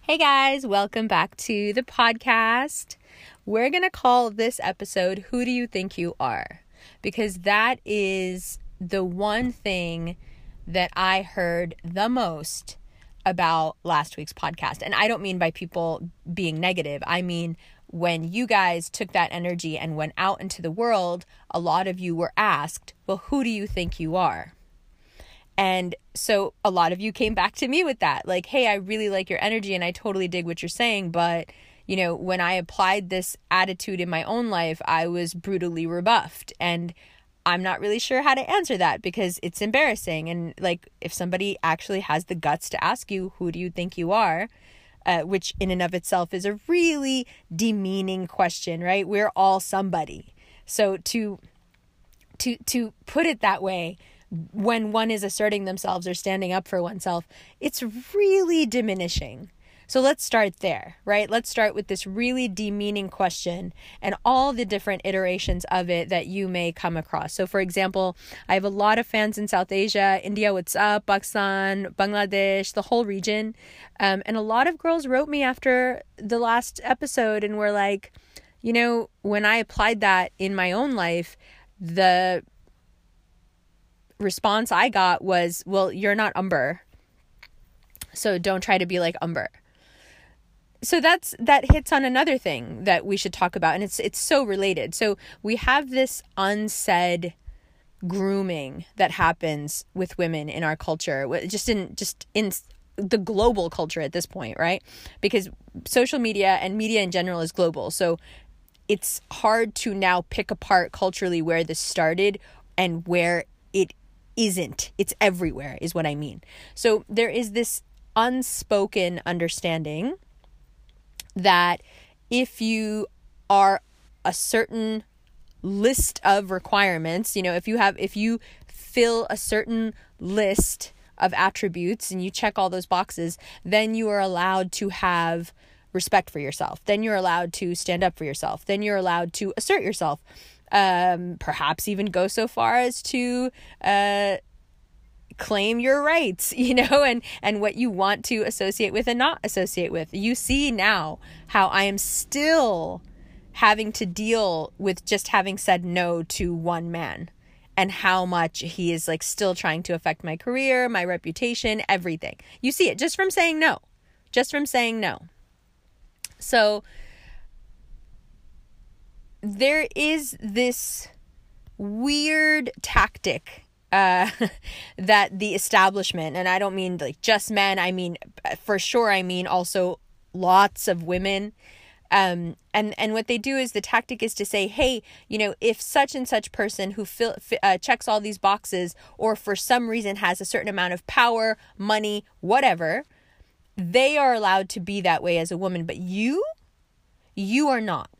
Hey guys, welcome back to the podcast. We're going to call this episode, Who Do You Think You Are? Because that is the one thing that I heard the most about last week's podcast. And I don't mean by people being negative. I mean, when you guys took that energy and went out into the world, a lot of you were asked, well, who do you think you are? And so a lot of you came back to me with that, like, hey, I really like your energy and I totally dig what you're saying. But, when I applied this attitude in my own life, I was brutally rebuffed. And I'm not really sure how to answer that because it's embarrassing. And like, if somebody actually has the guts to ask you, who do you think you are? Which in and of itself is a really demeaning question, right? We're all somebody. So to put it that way, when one is asserting themselves or standing up for oneself, it's really diminishing. So let's start there, right? Let's start with this really demeaning question and all the different iterations of it that you may come across. So for example, I have a lot of fans in South Asia, India, what's up, Pakistan, Bangladesh, the whole region. And a lot of girls wrote me after the last episode and were like, when I applied that in my own life, the response I got was, well, you're not Umber, so don't try to be like Umber. So that hits on another thing that we should talk about, and it's so related. So we have this unsaid grooming that happens with women in our culture, just in the global culture at this point, right? Because social media and media in general is global, so it's hard to now pick apart culturally where this started and where it isn't. It's everywhere is what I mean. So there is this unspoken understanding that if you are a certain list of requirements, if you fill a certain list of attributes and you check all those boxes, then you are allowed to have respect for yourself. Then you're allowed to stand up for yourself. Then you're allowed to assert yourself. Perhaps even go so far as to claim your rights, and what you want to associate with and not associate with. You see now how I am still having to deal with just having said no to one man and how much he is still trying to affect my career, my reputation, everything. You see it just from saying no. So there is this weird tactic that the establishment, and I don't mean just men, I mean for sure, I mean also lots of women, and what they do is the tactic is to say, hey, if such and such person who checks all these boxes or for some reason has a certain amount of power, money, whatever, they are allowed to be that way as a woman, but you are not.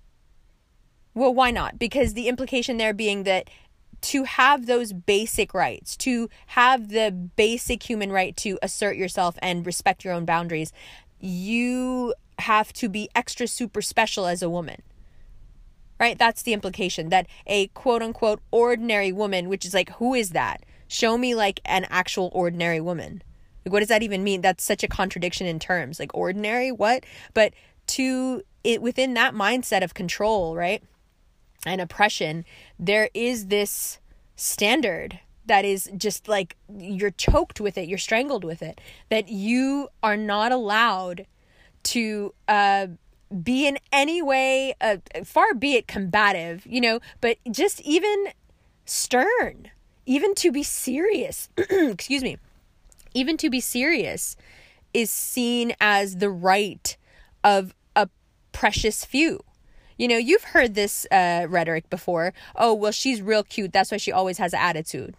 Well, why not? Because the implication there being that to have those basic rights, to have the basic human right to assert yourself and respect your own boundaries, you have to be extra super special as a woman, right? That's the implication, that a quote unquote ordinary woman, which is who is that? Show me an actual ordinary woman. What does that even mean? That's such a contradiction in terms, ordinary, what? But within that mindset of control, right? And oppression, there is this standard that is just you're choked with it, you're strangled with it, that you are not allowed to be in any way, far be it combative, but just even stern, even to be serious, excuse me, even to be serious is seen as the right of a precious few. You've heard this rhetoric before. Oh, well, she's real cute. That's why she always has an attitude.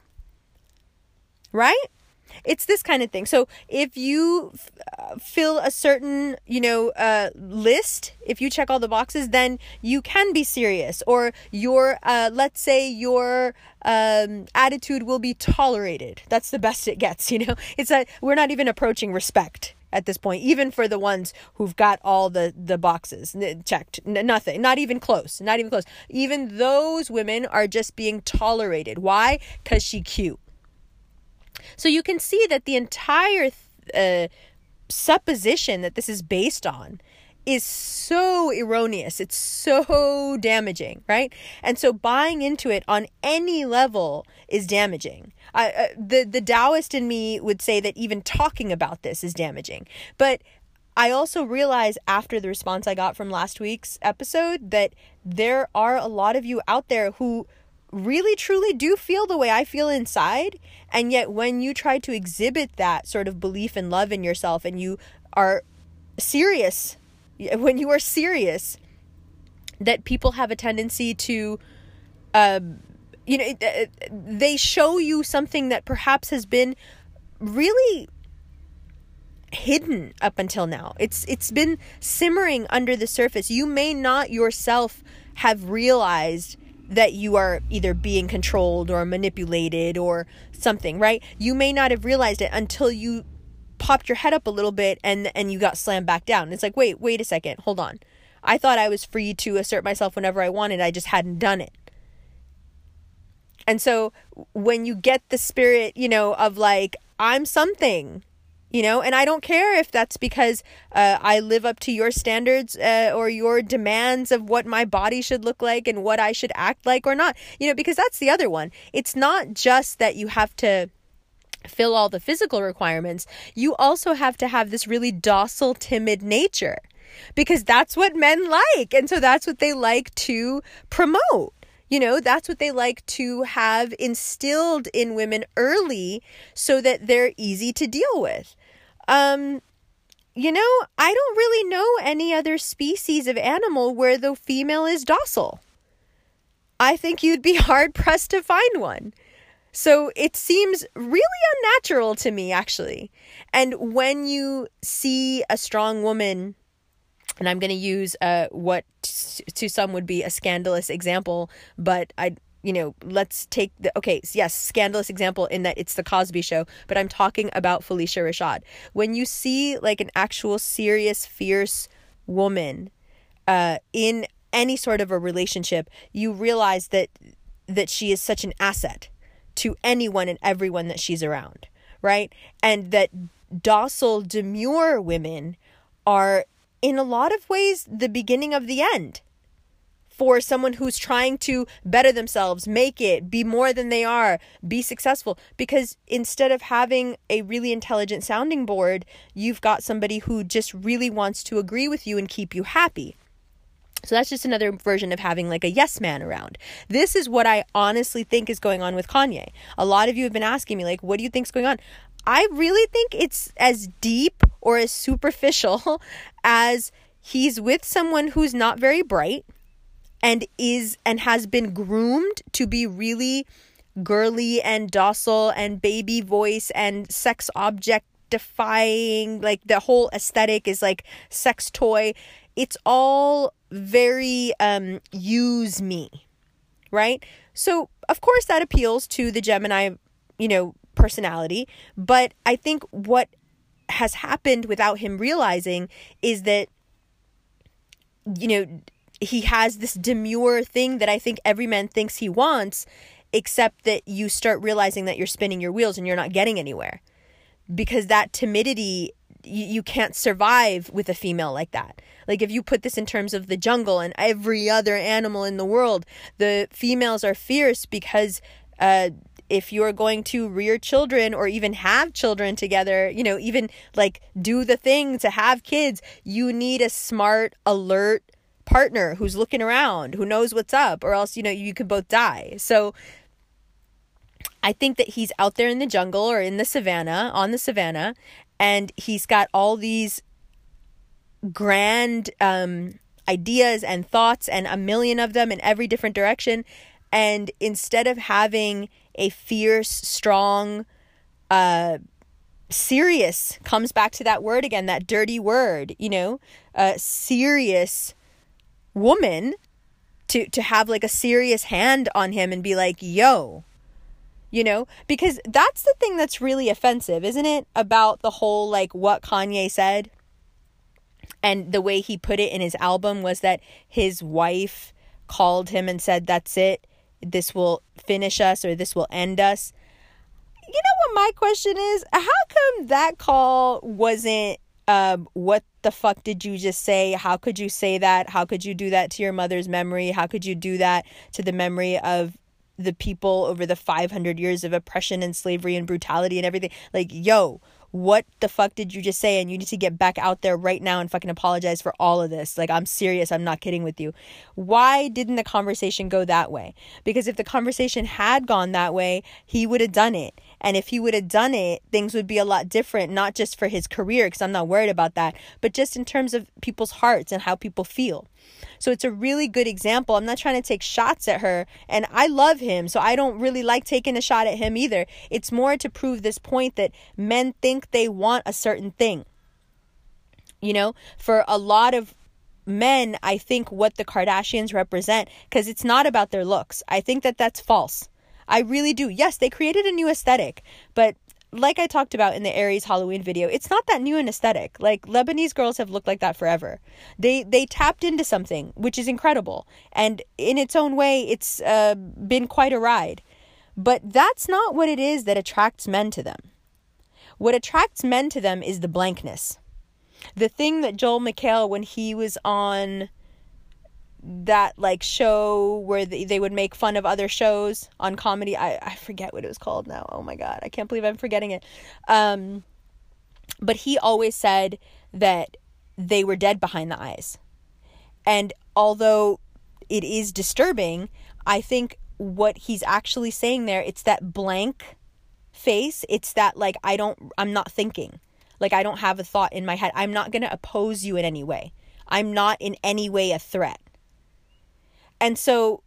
Right? It's this kind of thing. So if you fill a certain, list, if you check all the boxes, then you can be serious. Or let's say your attitude will be tolerated. That's the best it gets, It's we're not even approaching respect at this point, even for the ones who've got all the boxes checked. Nothing, not even close. Even those women are just being tolerated. Why? Because she's cute. So you can see that the entire supposition that this is based on is so erroneous. It's so damaging, right? And so buying into it on any level is damaging. The Taoist in me would say that even talking about this is damaging. But I also realized after the response I got from last week's episode that there are a lot of you out there who really truly do feel the way I feel inside. And yet when you try to exhibit that sort of belief and love in yourself, and you are serious, when you are serious, that people have a tendency to, they show you something that perhaps has been really hidden up until now. It's been simmering under the surface. You may not yourself have realized that you are either being controlled or manipulated or something, right? You may not have realized it until you popped your head up a little bit and you got slammed back down. It's like, wait a second, hold on. I thought I was free to assert myself whenever I wanted. I just hadn't done it. And so when you get the spirit, of like, I'm something, and I don't care if that's because I live up to your standards or your demands of what my body should look like and what I should act like or not, because that's the other one. It's not just that you have to fill all the physical requirements. You also have to have this really docile, timid nature, because that's what men like. And so that's what they like to promote. That's what they like to have instilled in women early so that they're easy to deal with. I don't really know any other species of animal where the female is docile. I think you'd be hard pressed to find one. So it seems really unnatural to me, actually. And when you see a strong woman, and I'm going to use what to some would be a scandalous example, but let's take scandalous example in that it's the Cosby Show, but I'm talking about Phylicia Rashad. When you see like an actual serious, fierce woman in any sort of a relationship, you realize that she is such an asset to anyone and everyone that she's around, right? And that docile, demure women are in a lot of ways the beginning of the end for someone who's trying to better themselves, make it, be more than they are, be successful. Because instead of having a really intelligent sounding board, you've got somebody who just really wants to agree with you and keep you happy. So that's just another version of having like a yes man around. This is what I honestly think is going on with Kanye. A lot of you have been asking me, like, what do you think's going on? I really think it's as deep or as superficial as he's with someone who's not very bright and has been groomed to be really girly and docile and baby voice and sex objectifying. Like the whole aesthetic is like sex toy. It's all very use me, right? So of course that appeals to the Gemini, personality. But I think what has happened without him realizing is that, he has this demure thing that I think every man thinks he wants, except that you start realizing that you're spinning your wheels and you're not getting anywhere. Because that timidity, you can't survive with a female like that. Like if you put this in terms of the jungle and every other animal in the world, the females are fierce because if you're going to rear children or even have children together, even like do the thing to have kids, you need a smart, alert partner who's looking around, who knows what's up, or else, you could both die. So I think that he's out there in the jungle or in the savannah, on the savannah, and he's got all these grand ideas and thoughts and a million of them in every different direction. And instead of having a fierce, strong, serious, comes back to that word again, that dirty word, serious woman to have like a serious hand on him and be like, yo, because that's the thing that's really offensive, isn't it? About the whole, like what Kanye said and the way he put it in his album was that his wife called him and said, that's it. This will finish us or this will end us. You know what my question is? How come that call wasn't What the fuck did you just say? How could you say that? How could you do that to your mother's memory? How could you do that to the memory of the people over the 500 years of oppression and slavery and brutality and everything? Like, yo, what the fuck did you just say? And you need to get back out there right now and fucking apologize for all of this. Like, I'm serious. I'm not kidding with you. Why didn't the conversation go that way? Because if the conversation had gone that way, he would have done it. And if he would have done it, things would be a lot different, not just for his career, because I'm not worried about that, but just in terms of people's hearts and how people feel. So it's a really good example. I'm not trying to take shots at her, and I love him, so I don't really like taking a shot at him either. It's more to prove this point that men think they want a certain thing. You know, for a lot of men, I think what the Kardashians represent, because it's not about their looks. I think that that's false. I really do. Yes, they created a new aesthetic, but like I talked about in the Aries Halloween video, it's not that new an aesthetic. Like, Lebanese girls have looked like that forever. They tapped into something, which is incredible. And in its own way, it's been quite a ride. But that's not what it is that attracts men to them. What attracts men to them is the blankness. The thing that Joel McHale, when he was on that like show where they would make fun of other shows on comedy, I forget what it was called now. Oh my god, I can't believe I'm forgetting it. But he always said that they were dead behind the eyes. And although it is disturbing, I think what he's actually saying there, it's that blank face. It's that like I'm not thinking. Like, I don't have a thought in my head. I'm not going to oppose you in any way. I'm not in any way a threat. And so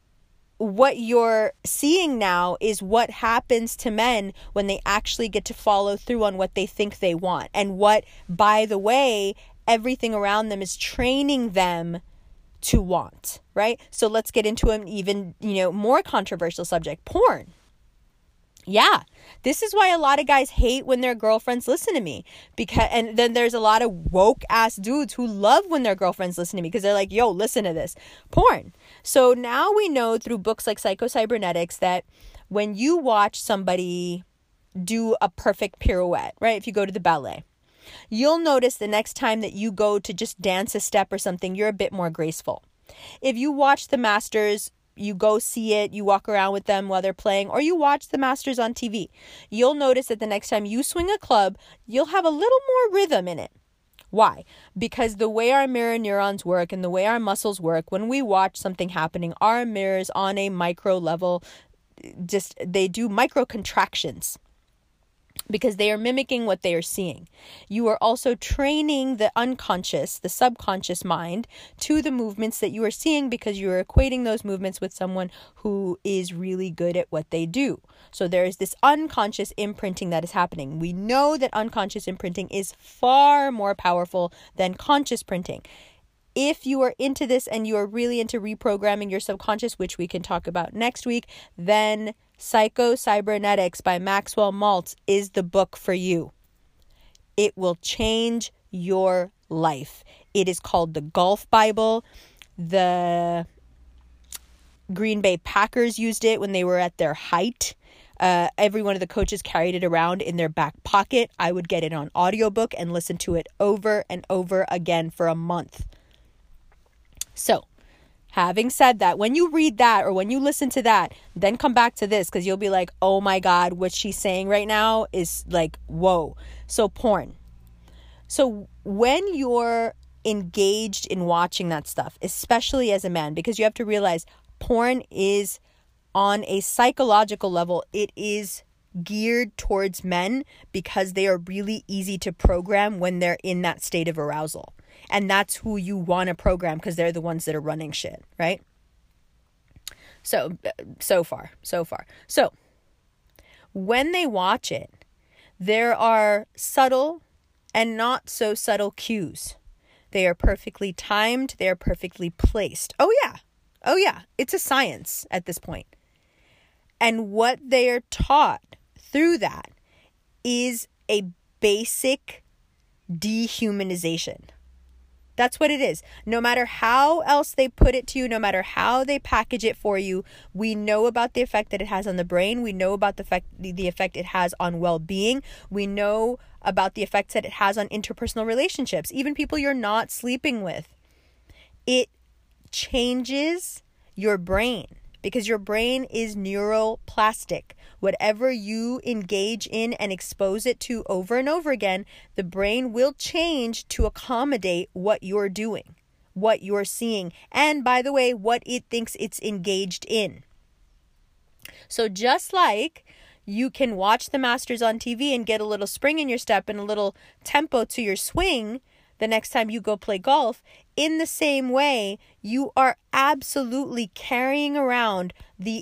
what you're seeing now is what happens to men when they actually get to follow through on what they think they want. And what, by the way, everything around them is training them to want, right? So let's get into an even, more controversial subject, porn. Yeah, this is why a lot of guys hate when their girlfriends listen to me, and then there's a lot of woke ass dudes who love when their girlfriends listen to me because they're like, yo, listen to this porn. So now we know through books like Psycho-Cybernetics that when you watch somebody do a perfect pirouette, right? If you go to the ballet, you'll notice the next time that you go to just dance a step or something, you're a bit more graceful. If you watch the masters, you go see it, you walk around with them while they're playing, or you watch the masters on TV, you'll notice that the next time you swing a club, you'll have a little more rhythm in it. Why? Because the way our mirror neurons work and the way our muscles work, when we watch something happening, our mirrors on a micro level, they do micro contractions. Because they are mimicking what they are seeing. You are also training the unconscious, the subconscious mind to the movements that you are seeing because you are equating those movements with someone who is really good at what they do. So there is this unconscious imprinting that is happening. We know that unconscious imprinting is far more powerful than conscious printing. If you are into this and you are really into reprogramming your subconscious, which we can talk about next week, then Psycho-Cybernetics by Maxwell Maltz is the book for you. It will change your life. It is called the Golf Bible. The Green Bay Packers used it when they were at their height. Every one of the coaches carried it around in their back pocket. I would get it on audiobook and listen to it over and over again for a month. So, having said that, when you read that or when you listen to that, then come back to this because you'll be like, oh my God, what she's saying right now is like, whoa. So porn. So when you're engaged in watching that stuff, especially as a man, because you have to realize porn is on a psychological level, it is geared towards men because they are really easy to program when they're in that state of arousal. And that's who you want to program because they're the ones that are running shit, right? So far. So, when they watch it, there are subtle and not so subtle cues. They are perfectly timed. They are perfectly placed. Oh, yeah. It's a science at this point. And what they are taught through that is a basic dehumanization. That's what it is. No matter how else they put it to you, no matter how they package it for you, we know about the effect that it has on the brain. We know about the effect it has on well-being. We know about the effects that it has on interpersonal relationships, even people you're not sleeping with. It changes your brain because your brain is neuroplastic. Whatever you engage in and expose it to over and over again, the brain will change to accommodate what you're doing, what you're seeing, and by the way, what it thinks it's engaged in. So just like you can watch the Masters on TV and get a little spring in your step and a little tempo to your swing the next time you go play golf, in the same way, you are absolutely carrying around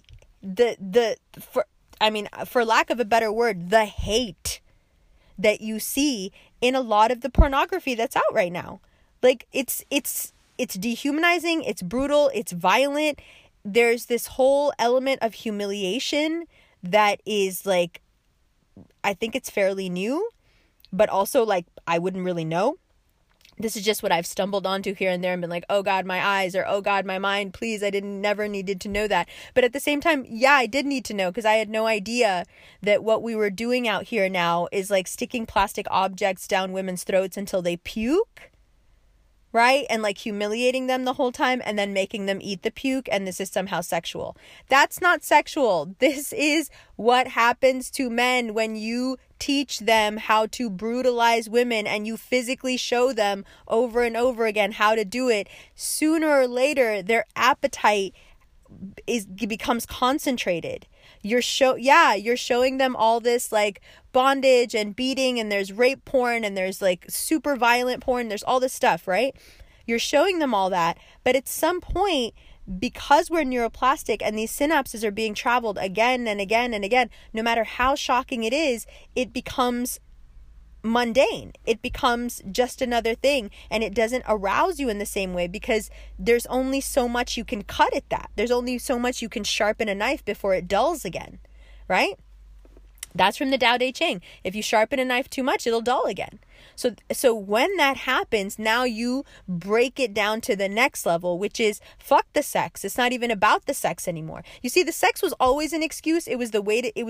for lack of a better word, the hate that you see in a lot of the pornography that's out right now. Like it's dehumanizing, it's brutal, it's violent. There's this whole element of humiliation that is like, I think it's fairly new, but also like I wouldn't really know. This is just what I've stumbled onto here and there and been like, oh God, my eyes, or oh God, my mind, please, I never needed to know that. But at the same time, yeah, I did need to know because I had no idea that what we were doing out here now is like sticking plastic objects down women's throats until they puke, right? And like humiliating them the whole time and then making them eat the puke, and this is somehow sexual. That's not sexual. This is what happens to men when you teach them how to brutalize women and you physically show them over and over again how to do it. Sooner or later, their appetite becomes concentrated. You're showing them all this like bondage and beating, and there's rape porn, and there's like super violent porn, there's all this stuff, right? You're showing them all that, but at some point, because we're neuroplastic and these synapses are being traveled again and again and again, no matter how shocking it is, it becomes mundane. It becomes just another thing, and it doesn't arouse you in the same way because there's only so much you can cut at that. There's only so much you can sharpen a knife before it dulls again, right? That's from the Tao Te Ching. If you sharpen a knife too much, it'll dull again. So when that happens, now you break it down to the next level, which is fuck the sex. It's not even about the sex anymore. You see, the sex was always an excuse. It was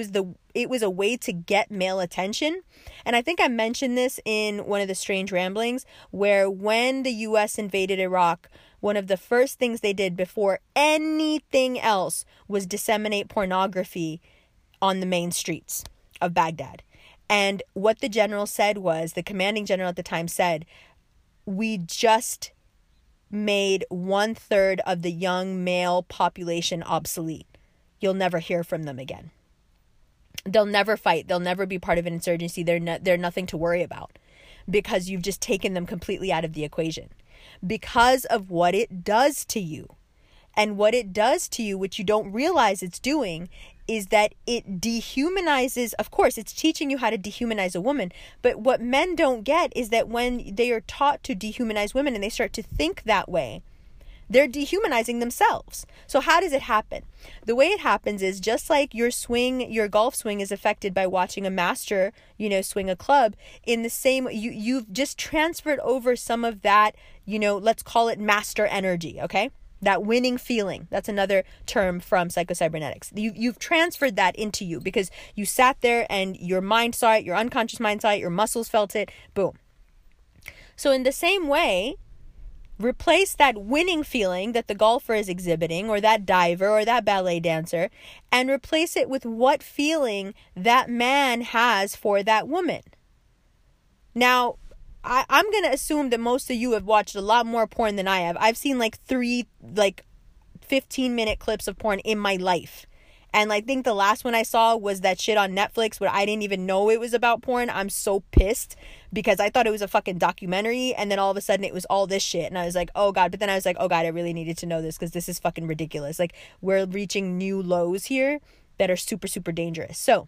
a way to get male attention. And I think I mentioned this in one of the Strange Ramblings, where when the US invaded Iraq, one of the first things they did before anything else was disseminate pornography on the main streets of Baghdad. And what the general said was, the commanding general at the time said, we just made 1/3 of the young male population obsolete. You'll never hear from them again. They'll never fight. They'll never be part of an insurgency. They're nothing to worry about because you've just taken them completely out of the equation because of what it does to you. And what it does to you, which you don't realize it's doing, is that it dehumanizes. Of course, it's teaching you how to dehumanize a woman. But what men don't get is that when they are taught to dehumanize women and they start to think that way, they're dehumanizing themselves. So how does it happen? The way it happens is just like your golf swing is affected by watching a master, swing a club. In the same, you've just transferred over some of that, let's call it master energy, okay? That winning feeling. That's another term from psychocybernetics. You've transferred that into you because you sat there and your mind saw it, your unconscious mind saw it, your muscles felt it. Boom. So in the same way, replace that winning feeling that the golfer is exhibiting, or that diver, or that ballet dancer, and replace it with what feeling that man has for that woman. Now, I'm going to assume that most of you have watched a lot more porn than I have. I've seen like 3 15-minute clips of porn in my life. And I think the last one I saw was that shit on Netflix where I didn't even know it was about porn. I'm so pissed because I thought it was a fucking documentary. And then all of a sudden it was all this shit. And I was like, oh God. But then I was like, oh God, I really needed to know this because this is fucking ridiculous. Like, we're reaching new lows here that are super, super dangerous. So,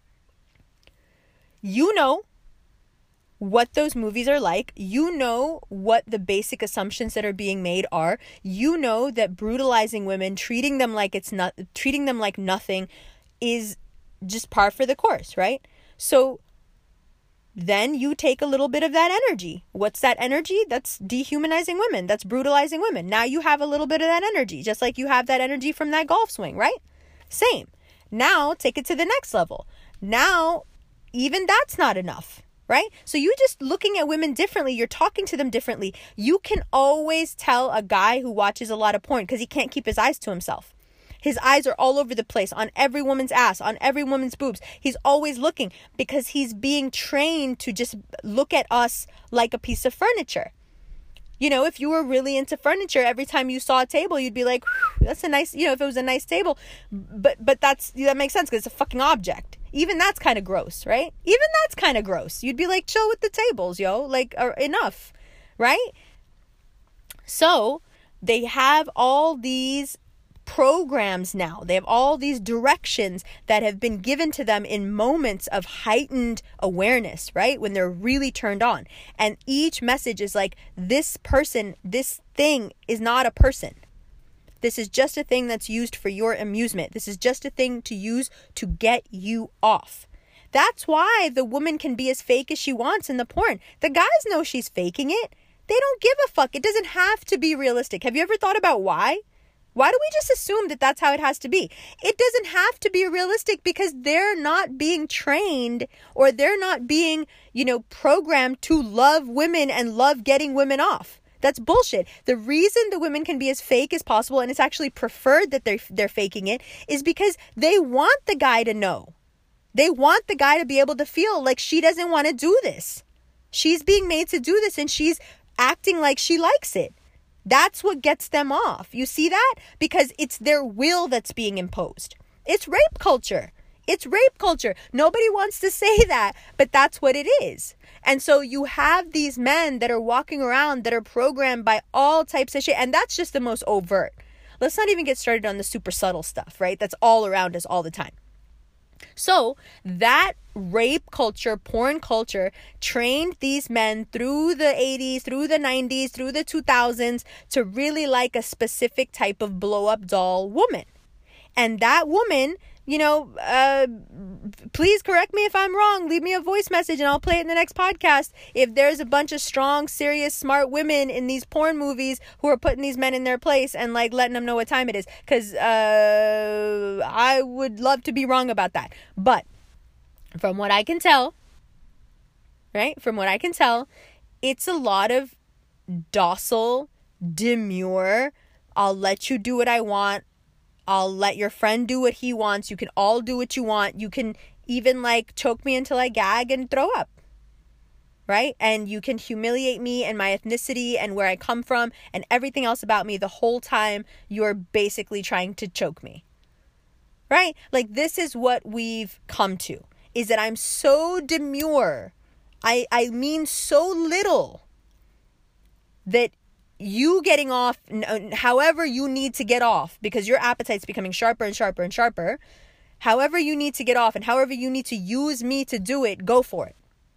what those movies are like. You know what the basic assumptions that are being made are. You know that brutalizing women, treating them like nothing is just par for the course, right? So then you take a little bit of that energy. What's that energy? That's dehumanizing women. That's brutalizing women. Now you have a little bit of that energy, just like you have that energy from that golf swing, right? Same. Now take it to the next level. Now, even that's not enough, right? So you just looking at women differently. You're talking to them differently. You can always tell a guy who watches a lot of porn because he can't keep his eyes to himself. His eyes are all over the place, on every woman's ass, on every woman's boobs. He's always looking because he's being trained to just look at us like a piece of furniture. You know, if you were really into furniture, every time you saw a table, you'd be like, that's a nice, if it was a nice table. But that makes sense because it's a fucking object. Even that's kind of gross, right? Even that's kind of gross. You'd be like, chill with the tables, yo. Like, enough, right? So they have all these programs now. They have all these directions that have been given to them in moments of heightened awareness, right? When they're really turned on. And each message is like, this person, this thing is not a person. This is just a thing that's used for your amusement. This is just a thing to use to get you off. That's why the woman can be as fake as she wants in the porn. The guys know she's faking it. They don't give a fuck. It doesn't have to be realistic. Have you ever thought about why? Why do we just assume that that's how it has to be? It doesn't have to be realistic because they're not being trained or they're not being, programmed to love women and love getting women off. That's bullshit. The reason the women can be as fake as possible, and it's actually preferred that they're faking it, is because they want the guy to know. They want the guy to be able to feel like she doesn't want to do this. She's being made to do this and she's acting like she likes it. That's what gets them off. You see that? Because it's their will that's being imposed. It's rape culture. It's rape culture. Nobody wants to say that, but that's what it is. And so you have these men that are walking around that are programmed by all types of shit. And that's just the most overt. Let's not even get started on the super subtle stuff, right? That's all around us all the time. So that rape culture, porn culture, trained these men through the 80s, through the 90s, through the 2000s to really like a specific type of blow-up doll woman. And that woman, please correct me if I'm wrong. Leave me a voice message and I'll play it in the next podcast. If there's a bunch of strong, serious, smart women in these porn movies who are putting these men in their place and like letting them know what time it is. Because I would love to be wrong about that. But from what I can tell, right? From what I can tell, it's a lot of docile, demure, I'll let you do what I want. I'll let your friend do what he wants. You can all do what you want. You can even like choke me until I gag and throw up. Right? And you can humiliate me and my ethnicity and where I come from and everything else about me the whole time you're basically trying to choke me. Right? Like this is what we've come to. Is that I'm so demure. I mean so little that you getting off however you need to get off because your appetite's becoming sharper and sharper and sharper. However you need to get off and however you need to use me to do it, go for it.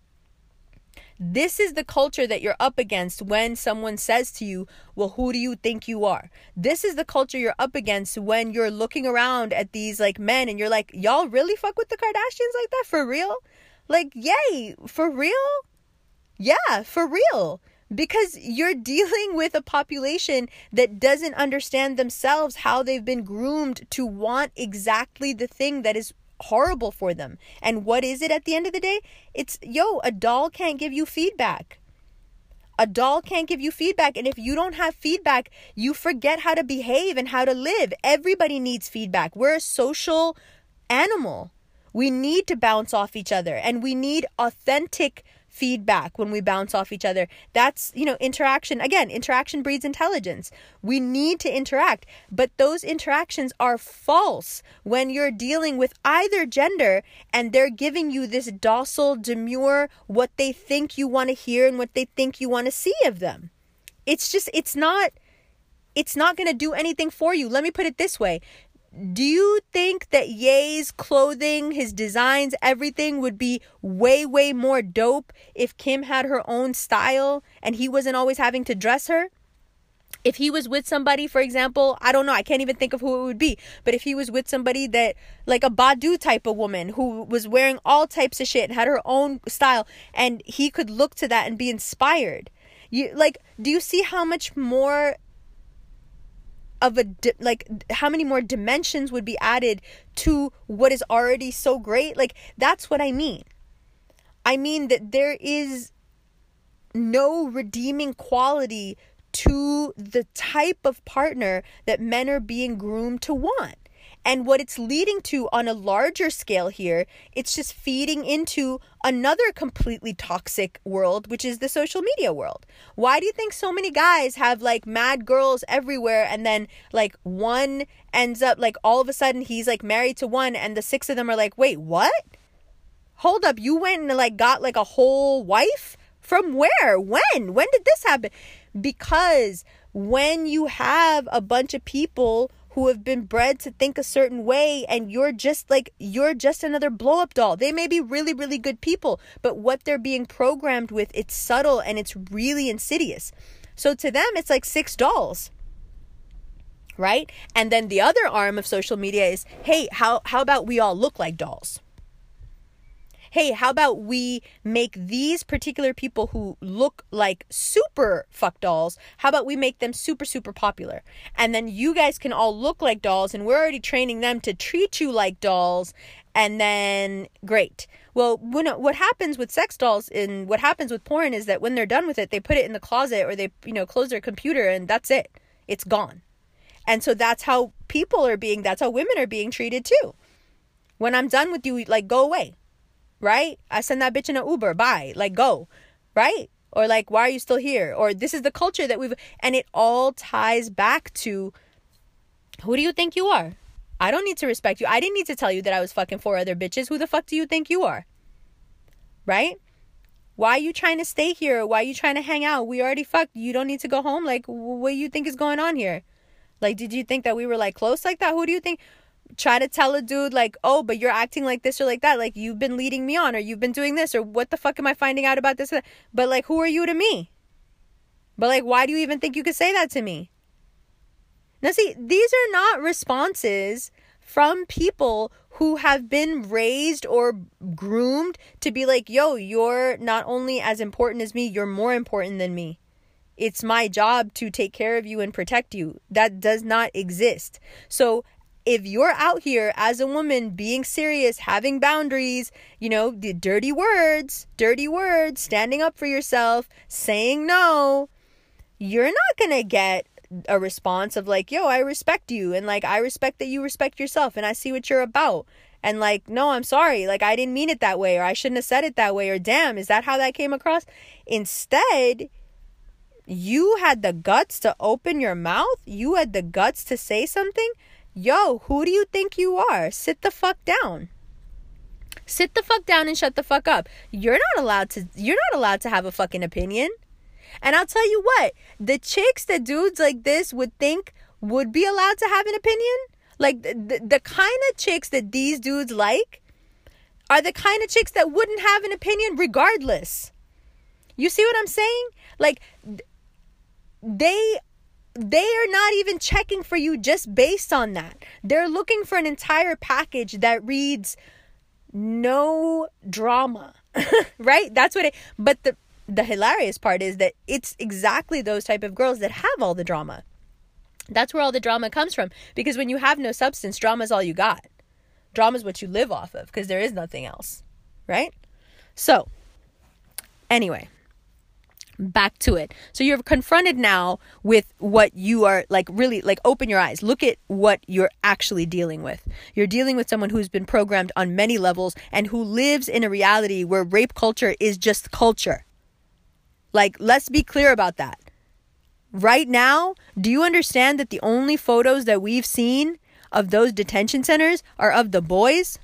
This is the culture that you're up against when someone says to you, well, who do you think you are? This is the culture you're up against when you're looking around at these like men and you're like, y'all really fuck with the Kardashians like that? For real? Like, yay, for real? Yeah, for real. Because you're dealing with a population that doesn't understand themselves how they've been groomed to want exactly the thing that is horrible for them. And what is it at the end of the day? It's, a doll can't give you feedback. A doll can't give you feedback. And if you don't have feedback, you forget how to behave and how to live. Everybody needs feedback. We're a social animal. We need to bounce off each other. And we need authentic feedback when we bounce off each other. That's, interaction. Again, interaction breeds intelligence. We need to interact, but those interactions are false when you're dealing with either gender and they're giving you this docile, demure, what they think you want to hear and what they think you want to see of them. It's not going to do anything for you. Let me put it this way. Do you think that Ye's clothing, his designs, everything would be way, way more dope if Kim had her own style and he wasn't always having to dress her? If he was with somebody, for example, I don't know, I can't even think of who it would be, but if he was with somebody that, like a Badu type of woman who was wearing all types of shit and had her own style, and he could look to that and be inspired. Do you see how much more of how many more dimensions would be added to what is already so great? Like, that's what I mean. I mean that there is no redeeming quality to the type of partner that men are being groomed to want. And what it's leading to on a larger scale here, it's just feeding into another completely toxic world, which is the social media world. Why do you think so many guys have like mad girls everywhere, and then like one ends up like all of a sudden he's like married to one, and the 6 of them are like, wait, what? Hold up, you went and like got like a whole wife? From where? When did this happen? Because when you have a bunch of people who have been bred to think a certain way, and you're just another blow up doll. They may be really, really good people, but what they're being programmed with, it's subtle and it's really insidious. So to them, it's like 6 dolls. Right? And then the other arm of social media is, hey, how about we all look like dolls? Hey, how about we make these particular people who look like super fuck dolls, how about we make them super, super popular? And then you guys can all look like dolls, and we're already training them to treat you like dolls, and then great. Well, what happens with sex dolls and what happens with porn is that when they're done with it, they put it in the closet, or they, close their computer, and that's it. It's gone. And so that's how that's how women are being treated too. When I'm done with you, like, go away. Right? I send that bitch in an Uber. Bye. Like, go. Right? Or like, why are you still here? Or this is the culture that and it all ties back to, who do you think you are? I don't need to respect you. I didn't need to tell you that I was fucking 4 other bitches. Who the fuck do you think you are? Right? Why are you trying to stay here? Why are you trying to hang out? We already fucked. You don't need to go home. Like, what do you think is going on here? Like, did you think that we were like close like that? Who do you think? Try to tell a dude like, oh, but you're acting like this or like that, like you've been leading me on, or you've been doing this, or what the fuck am I finding out about this? But like, who are you to me? But like, why do you even think you could say that to me? Now see, these are not responses from people who have been raised or groomed to be like, yo, you're not only as important as me, you're more important than me. It's my job to take care of you and protect you. That does not exist. So if you're out here as a woman being serious, having boundaries, the dirty words, standing up for yourself, saying no, you're not going to get a response of like, yo, I respect you. And like, I respect that you respect yourself, and I see what you're about. And like, no, I'm sorry. Like, I didn't mean it that way, or I shouldn't have said it that way, or damn, is that how that came across? Instead, you had the guts to open your mouth. You had the guts to say something. Yo, who do you think you are? Sit the fuck down. Sit the fuck down and shut the fuck up. You're not allowed to have a fucking opinion. And I'll tell you what, the chicks that dudes like this would think would be allowed to have an opinion, like the kind of chicks that these dudes like are the kind of chicks that wouldn't have an opinion regardless. You see what I'm saying? Like, they are not even checking for you just based on that. They're looking for an entire package that reads no drama, right? That's what but the hilarious part is that it's exactly those type of girls that have all the drama. That's where all the drama comes from. Because when you have no substance, drama is all you got. Drama is what you live off of, because there is nothing else, right? So, anyway, back to it. So you're confronted now with what you are like, really like, open your eyes. Look at what you're actually dealing with. You're dealing with someone who's been programmed on many levels and who lives in a reality where rape culture is just culture. Like, let's be clear about that. Right now, do you understand that the only photos that we've seen of those detention centers are of the boys?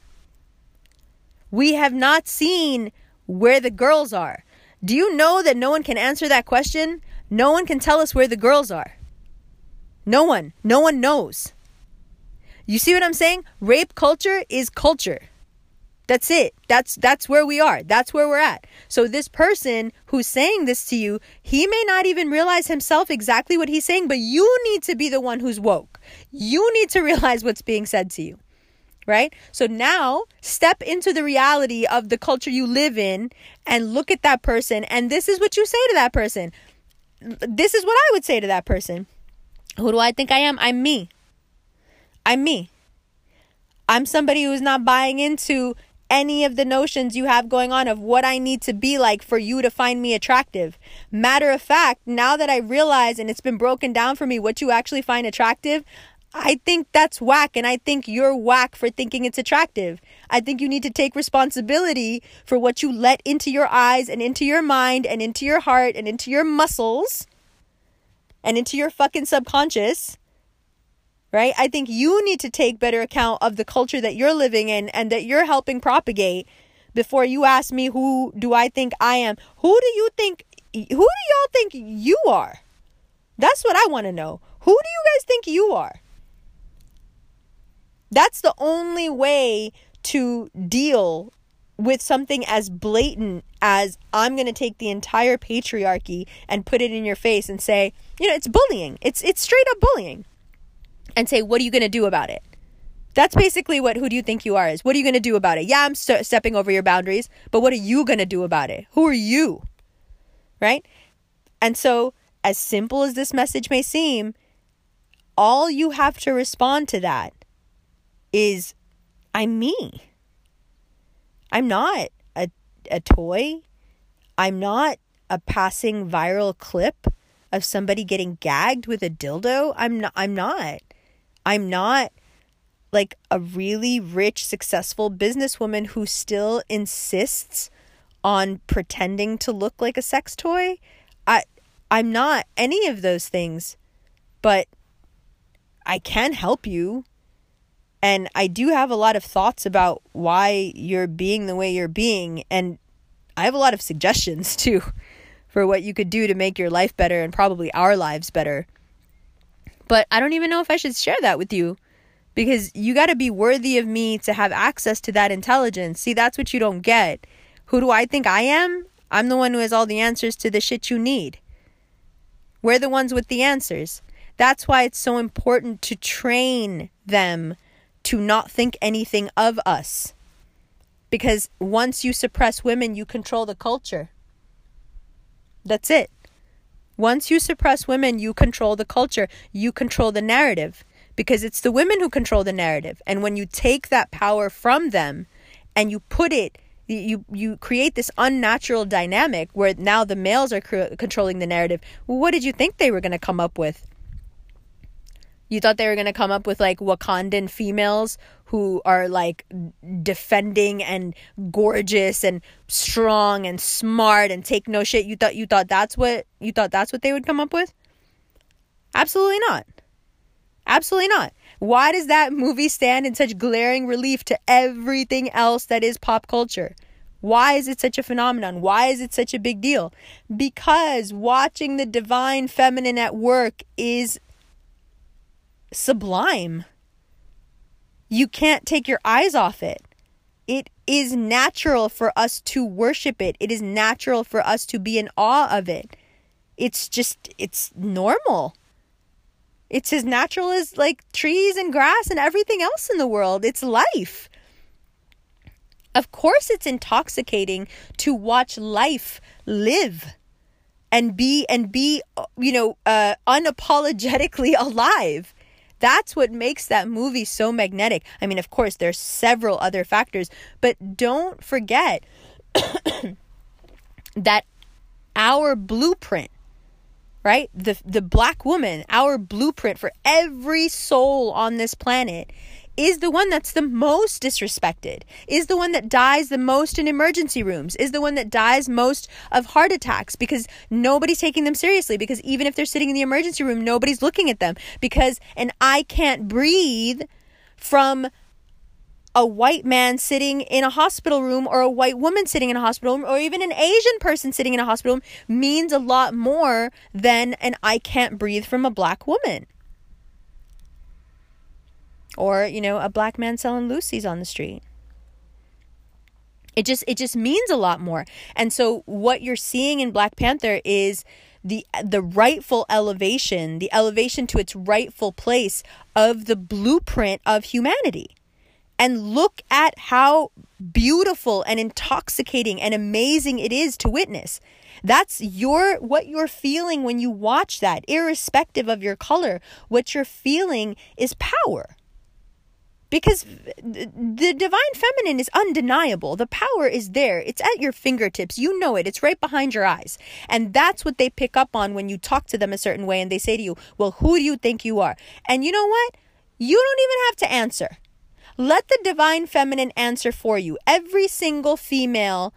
We have not seen where the girls are. Do you know that no one can answer that question? No one can tell us where the girls are. No one knows. You see what I'm saying? Rape culture is culture. That's it. That's where we are. That's where we're at. So this person who's saying this to you, he may not even realize himself exactly what he's saying, but you need to be the one who's woke. You need to realize what's being said to you, right? So now step into the reality of the culture you live in and look at that person. And this is what you say to that person. This is what I would say to that person. Who do I think I am? I'm me. I'm me. I'm somebody who's not buying into any of the notions you have going on of what I need to be like for you to find me attractive. Matter of fact, now that I realize and it's been broken down for me what you actually find attractive, I think that's whack, and I think you're whack for thinking it's attractive. I think you need to take responsibility for what you let into your eyes and into your mind and into your heart and into your muscles and into your fucking subconscious. Right? I think you need to take better account of the culture that you're living in and that you're helping propagate before you ask me, who do I think I am? Who do y'all think you are? That's what I want to know. Who do you guys think you are? That's the only way to deal with something as blatant as I'm going to take the entire patriarchy and put it in your face and say, it's bullying. It's straight up bullying. And say, what are you going to do about it? That's basically what who do you think you are is. What are you going to do about it? Yeah, I'm stepping over your boundaries, but what are you going to do about it? Who are you? Right? And so, as simple as this message may seem, all you have to respond to that is, I'm me. I'm not a toy. I'm not a passing viral clip of somebody getting gagged with a dildo. I'm not. I'm not like a really rich, successful businesswoman who still insists on pretending to look like a sex toy. I'm not any of those things, but I can help you. And I do have a lot of thoughts about why you're being the way you're being. And I have a lot of suggestions too for what you could do to make your life better and probably our lives better. But I don't even know if I should share that with you, because you got to be worthy of me to have access to that intelligence. See, that's what you don't get. Who do I think I am? I'm the one who has all the answers to the shit you need. We're the ones with the answers. That's why it's so important to train them to not think anything of us. Because once you suppress women, you control the culture. That's it. Once you suppress women, you control the culture. You control the narrative, because it's the women who control the narrative. And when you take that power from them and you put it, you create this unnatural dynamic where now the males are controlling the narrative. Well, what did you think they were going to come up with? You thought they were going to come up with like Wakandan females who are like defending and gorgeous and strong and smart and take no shit. You thought that's what they would come up with? Absolutely not. Absolutely not. Why does that movie stand in such glaring relief to everything else that is pop culture? Why is it such a phenomenon? Why is it such a big deal? Because watching the divine feminine at work is sublime. You can't take your eyes off it. It is natural for us to worship it. It is natural for us to be in awe of it. It's normal. It's as natural as like trees and grass and everything else in the world. It's life. Of course it's intoxicating to watch life live and be unapologetically alive. That's what makes that movie so magnetic. I mean, of course, there's several other factors, but don't forget that our blueprint, right? The black woman, our blueprint for every soul on this planet is the one that's the most disrespected, is the one that dies the most in emergency rooms, is the one that dies most of heart attacks because nobody's taking them seriously, because even if they're sitting in the emergency room, nobody's looking at them, because an I can't breathe from a white man sitting in a hospital room or a white woman sitting in a hospital room or even an Asian person sitting in a hospital room means a lot more than an I can't breathe from a black woman. Or, a black man selling Lucy's on the street. It just means a lot more. And so what you're seeing in Black Panther is the rightful elevation, the elevation to its rightful place of the blueprint of humanity. And look at how beautiful and intoxicating and amazing it is to witness. That's what you're feeling when you watch that, irrespective of your color. What you're feeling is power. Because the divine feminine is undeniable. The power is there. It's at your fingertips. You know it. It's right behind your eyes. And that's what they pick up on when you talk to them a certain way and they say to you, well, who do you think you are? And you know what? You don't even have to answer. Let the divine feminine answer for you. Every single female,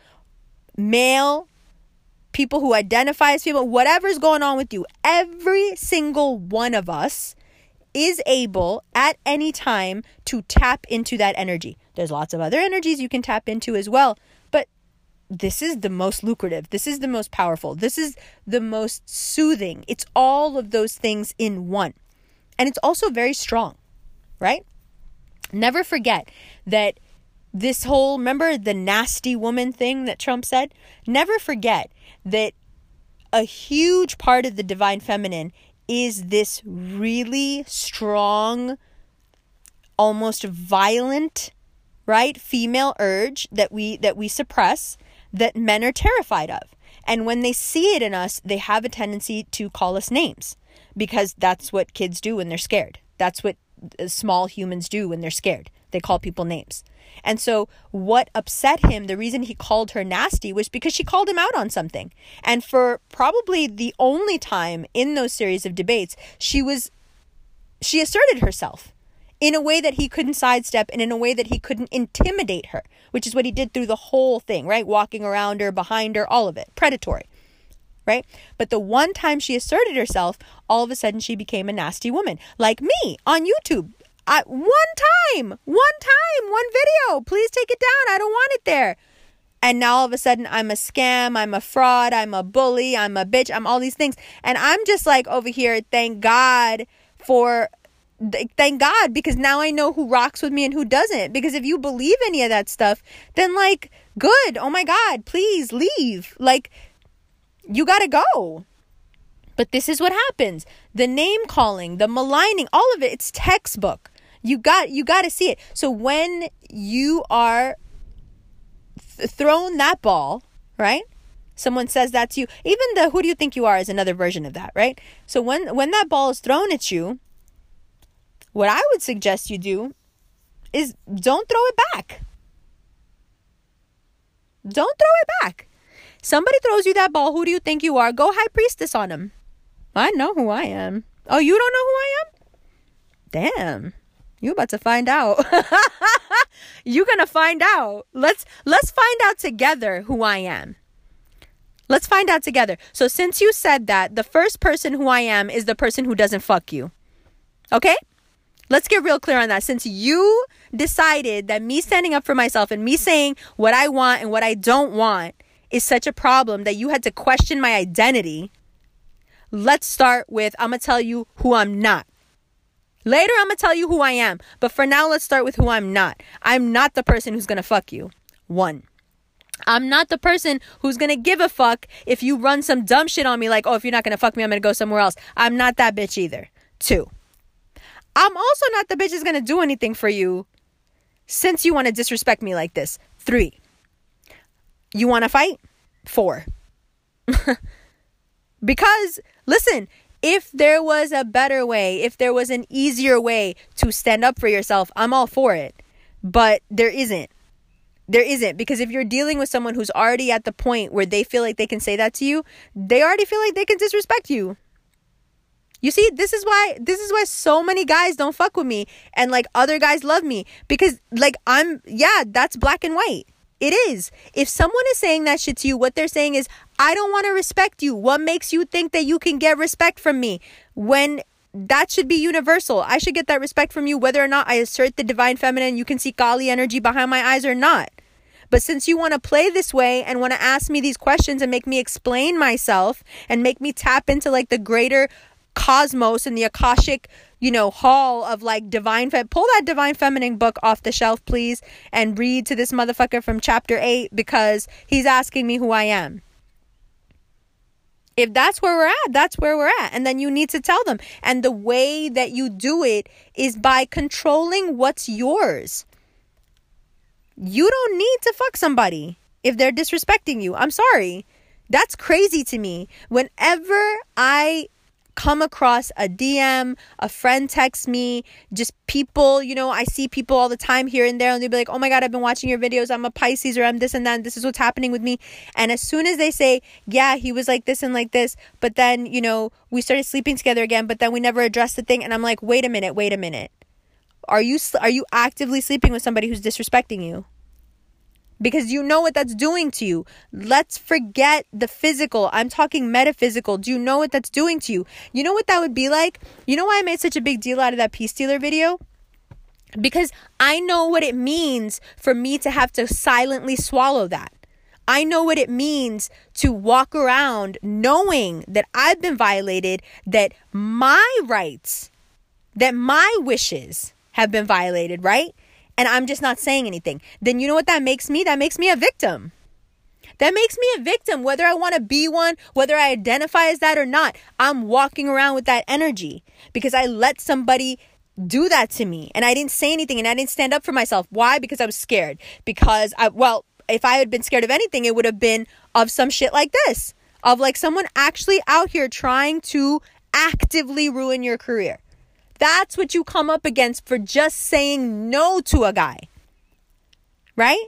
male, people who identify as female, whatever's going on with you, every single one of us is able at any time to tap into that energy. There's lots of other energies you can tap into as well, but this is the most lucrative. This is the most powerful. This is the most soothing. It's all of those things in one. And it's also very strong, right? Never forget that this whole, remember the nasty woman thing that Trump said? Never forget that a huge part of the divine feminine is this really strong, almost violent, right, female urge that we suppress, that men are terrified of. And when they see it in us, they have a tendency to call us names, because that's what kids do when they're scared. That's what small humans do when they're scared. They call people names. And so what upset him, the reason he called her nasty, was because she called him out on something. And for probably the only time in those series of debates, she asserted herself in a way that he couldn't sidestep and in a way that he couldn't intimidate her, which is what he did through the whole thing, right? Walking around her, behind her, all of it. Predatory, right? But the one time she asserted herself, all of a sudden she became a nasty woman. Like me on YouTube. One video, please take it down. I don't want it there. And now all of a sudden I'm a scam, I'm a fraud, I'm a bully, I'm a bitch, I'm all these things. And I'm just like over here, thank God, because now I know who rocks with me and who doesn't. Because if you believe any of that stuff, then like, good. Oh my God, please leave. Like, you gotta go. But this is what happens. The name calling, the maligning, all of it, it's textbook. You got to see it. So when you are thrown that ball, right? Someone says that to you. Even the who do you think you are is another version of that, right? So when that ball is thrown at you, what I would suggest you do is don't throw it back. Don't throw it back. Somebody throws you that ball, who do you think you are? Go high priestess on them. I know who I am. Oh, you don't know who I am? Damn. You about to find out. You're going to find out. Let's find out together who I am. Let's find out together. So since you said that, the first person who I am is the person who doesn't fuck you. Okay? Let's get real clear on that. Since you decided that me standing up for myself and me saying what I want and what I don't want is such a problem that you had to question my identity, let's start with, I'm going to tell you who I'm not. Later, I'm going to tell you who I am. But for now, let's start with who I'm not. I'm not the person who's going to fuck you. 1. I'm not the person who's going to give a fuck if you run some dumb shit on me like, oh, if you're not going to fuck me, I'm going to go somewhere else. I'm not that bitch either. 2. I'm also not the bitch who's going to do anything for you since you want to disrespect me like this. 3. You want to fight? 4. Because, listen, if there was a better way, if there was an easier way to stand up for yourself, I'm all for it. But there isn't. There isn't. Because if you're dealing with someone who's already at the point where they feel like they can say that to you, they already feel like they can disrespect you. You see, this is why so many guys don't fuck with me and like other guys love me, because like that's black and white. It is. If someone is saying that shit to you, what they're saying is, I don't want to respect you. What makes you think that you can get respect from me? When that should be universal. I should get that respect from you whether or not I assert the divine feminine. You can see Kali energy behind my eyes or not. But since you want to play this way and want to ask me these questions and make me explain myself and make me tap into like the greater cosmos and the Akashic haul of like pull that Divine Feminine book off the shelf, please, and read to this motherfucker from chapter 8 because he's asking me who I am. If that's where we're at, that's where we're at. And then you need to tell them. And the way that you do it is by controlling what's yours. You don't need to fuck somebody if they're disrespecting you. I'm sorry. That's crazy to me. Whenever I come across a DM, a friend texts me, just people, I see people all the time here and there, and they'll be like, oh my God, I've been watching your videos. I'm a Pisces, or I'm this and that. And this is what's happening with me. And as soon as they say, yeah, he was like this and like this, but then, we started sleeping together again, but then we never addressed the thing. And I'm like, wait a minute. Are you actively sleeping with somebody who's disrespecting you? Because you know what that's doing to you. Let's forget the physical. I'm talking metaphysical. Do you know what that's doing to you? You know what that would be like? You know why I made such a big deal out of that Peace Stealer video? Because I know what it means for me to have to silently swallow that. I know what it means to walk around knowing that I've been violated, that my rights, that my wishes have been violated, right? And I'm just not saying anything. Then you know what that makes me? That makes me a victim. That makes me a victim, whether I want to be one, whether I identify as that or not. I'm walking around with that energy because I let somebody do that to me and I didn't say anything and I didn't stand up for myself. Why? Because I was scared. Because if I had been scared of anything, it would have been of some shit like this, of like someone actually out here trying to actively ruin your career. That's what you come up against for just saying no to a guy, right?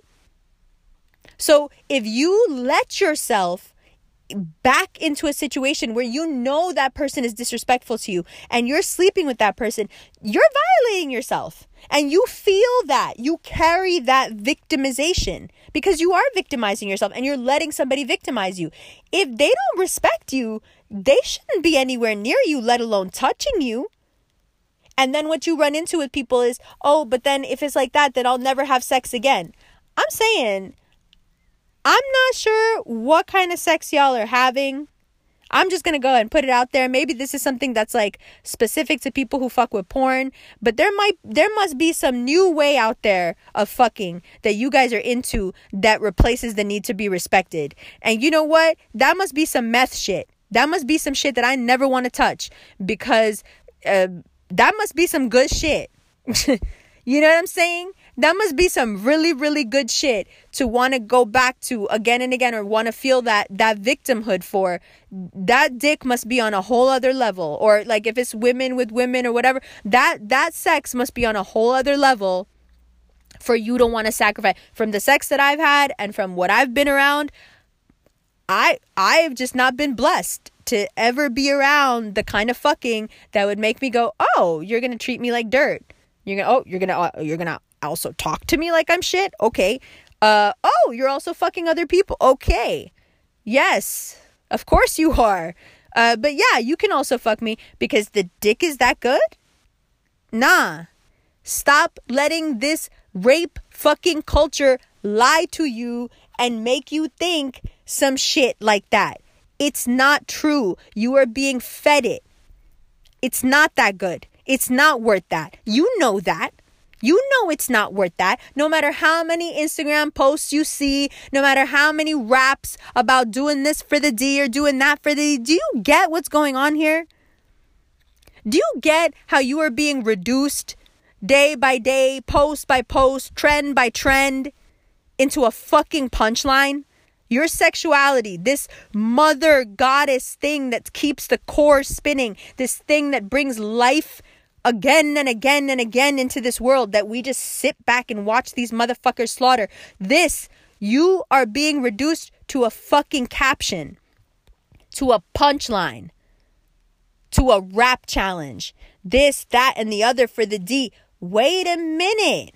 So if you let yourself back into a situation where you know that person is disrespectful to you and you're sleeping with that person, you're violating yourself. And you feel that. You carry that victimization because you are victimizing yourself and you're letting somebody victimize you. If they don't respect you, they shouldn't be anywhere near you, let alone touching you. And then what you run into with people is, oh, but then if it's like that, then I'll never have sex again. I'm saying, I'm not sure what kind of sex y'all are having. I'm just going to go ahead and put it out there. Maybe this is something that's like specific to people who fuck with porn. But there must be some new way out there of fucking that you guys are into that replaces the need to be respected. And you know what? That must be some meth shit. That must be some shit that I never want to touch because that must be some good shit. You know what I'm saying? That must be some really, really good shit to want to go back to again and again, or want to feel that victimhood for. That dick must be on a whole other level. Or like if it's women with women or whatever, that sex must be on a whole other level for you to want to sacrifice. From the sex that I've had and from what I've been around, I've just not been blessed to ever be around the kind of fucking that would make me go, oh, you're going to treat me like dirt. You're going to also talk to me like I'm shit. Okay. Oh, you're also fucking other people. Okay. Yes, of course you are. But yeah, you can also fuck me because the dick is that good. Nah, stop letting this rape fucking culture lie to you and make you think some shit like that. It's not true. You are being fed it. It's not that good. It's not worth that. You know that. You know it's not worth that. No matter how many Instagram posts you see, no matter how many raps about doing this for the D or doing that for the D, do you get what's going on here? Do you get how you are being reduced day by day, post by post, trend by trend into a fucking punchline? Your sexuality, this mother goddess thing that keeps the core spinning, this thing that brings life again and again and again into this world that we just sit back and watch these motherfuckers slaughter. This, you are being reduced to a fucking caption, to a punchline, to a rap challenge. This, that, and the other for the D. Wait a minute.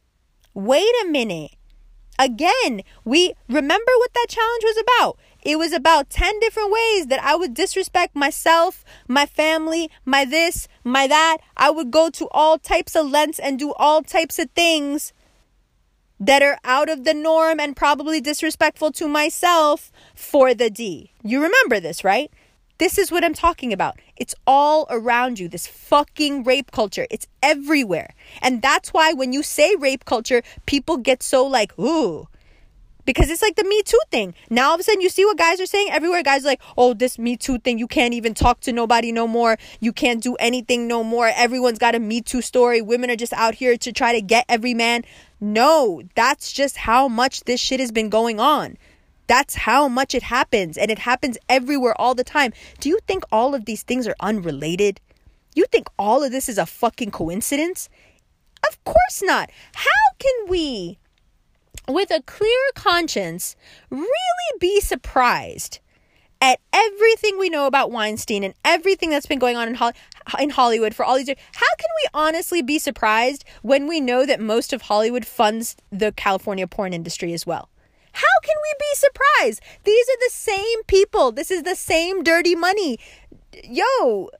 Again, we remember what that challenge was about. It was about 10 different ways that I would disrespect myself, my family, my this, my that. I would go to all types of lengths and do all types of things that are out of the norm and probably disrespectful to myself for the D. You remember this, right? This is what I'm talking about. It's all around you, this fucking rape culture. It's everywhere. And that's why when you say rape culture, people get so like, ooh. Because it's like the Me Too thing. Now all of a sudden you see what guys are saying everywhere. Guys are like, oh, this Me Too thing, you can't even talk to nobody no more. You can't do anything no more. Everyone's got a Me Too story. Women are just out here to try to get every man. No, that's just how much this shit has been going on. That's how much it happens. And it happens everywhere all the time. Do you think all of these things are unrelated? You think all of this is a fucking coincidence? Of course not. How can we, with a clear conscience, really be surprised at everything we know about Weinstein and everything that's been going on in Hollywood for all these years? How can we honestly be surprised when we know that most of Hollywood funds the California porn industry as well? How can we be surprised? These are the same people. This is the same dirty money. Yo, you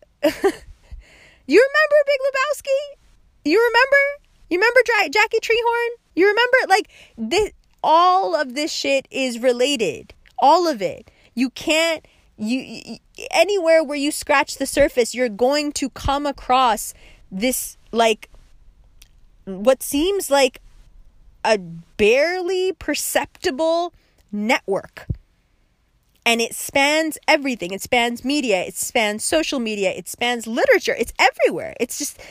remember Big Lebowski? You remember Jackie Treehorn? You remember, like, this, all of this shit is related. All of it. You can't, anywhere where you scratch the surface, you're going to come across this, like, what seems like a barely perceptible network. And it spans everything. It spans media. It spans social media. It spans literature. It's everywhere. It's just,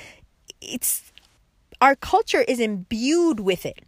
our culture is imbued with it.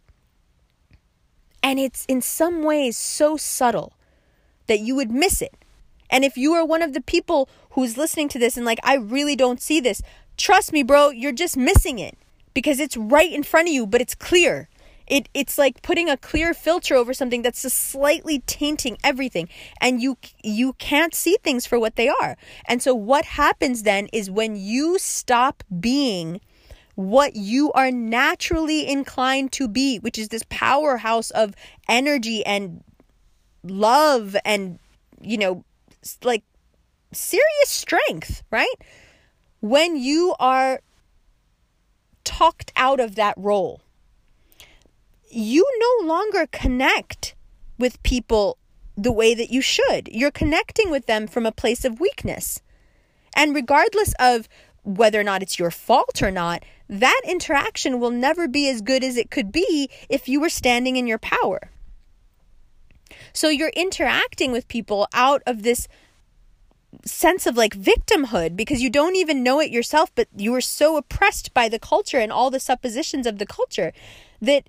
And it's in some ways so subtle that you would miss it. And if you are one of the people who's listening to this and like, I really don't see this, trust me, bro, you're just missing it because it's right in front of you, but it's clear. It's like putting a clear filter over something that's just slightly tainting everything. And you can't see things for what they are. And so what happens then is when you stop being what you are naturally inclined to be, which is this powerhouse of energy and love and, you know, like serious strength, right? When you are talked out of that role, you no longer connect with people the way that you should. You're connecting with them from a place of weakness. And regardless of whether or not it's your fault or not, that interaction will never be as good as it could be if you were standing in your power. So you're interacting with people out of this sense of like victimhood because you don't even know it yourself, but you are so oppressed by the culture and all the suppositions of the culture that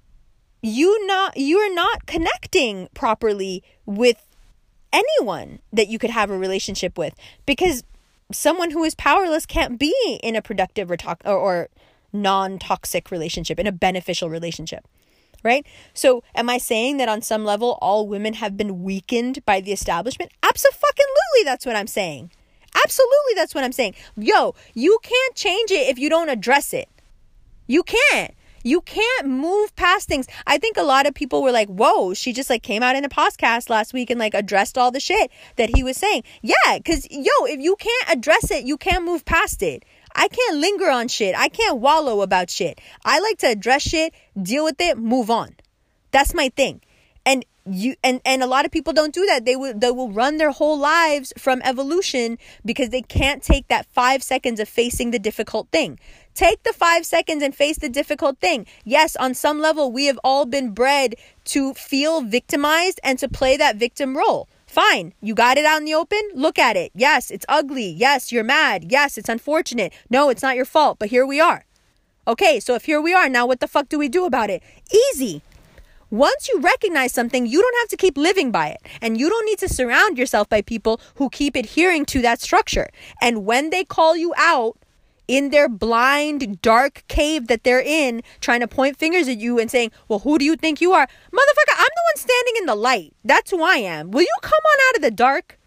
you are not connecting properly with anyone that you could have a relationship with, because someone who is powerless can't be in a productive or non-toxic relationship, in a beneficial relationship, right? So am I saying that on some level all women have been weakened by the establishment? Abso-fucking-lutely, that's what I'm saying. Absolutely, that's what I'm saying. Yo, you can't change it if you don't address it. You can't. You can't move past things. I think a lot of people were like, whoa, she just like came out in a podcast last week and like addressed all the shit that he was saying. Yeah, because if you can't address it, you can't move past it. I can't linger on shit. I can't wallow about shit. I like to address shit, deal with it, move on. That's my thing. And a lot of people don't do that. They will run their whole lives from evolution because they can't take that 5 seconds of facing the difficult thing. Take the 5 seconds and face the difficult thing. Yes, on some level, we have all been bred to feel victimized and to play that victim role. Fine. You got it out in the open. Look at it. Yes, it's ugly. Yes, you're mad. Yes, it's unfortunate. No, it's not your fault, but here we are. Okay, so if here we are, now what the fuck do we do about it? Easy. Once you recognize something, you don't have to keep living by it. And you don't need to surround yourself by people who keep adhering to that structure. And when they call you out in their blind, dark cave that they're in, trying to point fingers at you and saying, well, who do you think you are? Motherfucker, I'm the one standing in the light. That's who I am. Will you come on out of the dark?